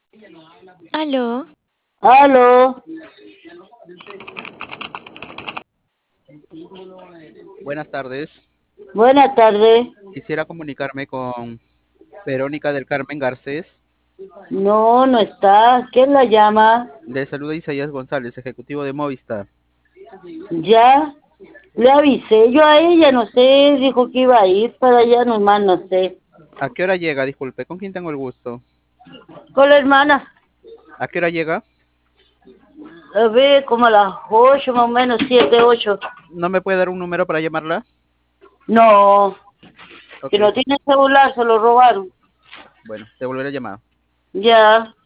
Aló, Aló, Buenas tardes. buenas tardes. Quisiera comunicarme con Verónica del Carmen Garcés. No, no está. ¿Quién la llama? Le saluda Isaías González, ejecutivo de Movistar. Ya le avisé yo a ella, no sé, dijo que iba a ir para allá nomás, no sé. ¿A qué hora llega? Disculpe, ¿con quién tengo el gusto? Con la hermana, ¿A qué hora llega? a ver, como a las 8 más o menos, 7, 8. ¿No me puede dar un número para llamarla? No, Ok, que no tiene celular, se lo robaron. bueno, devolveré la llamada. Ya.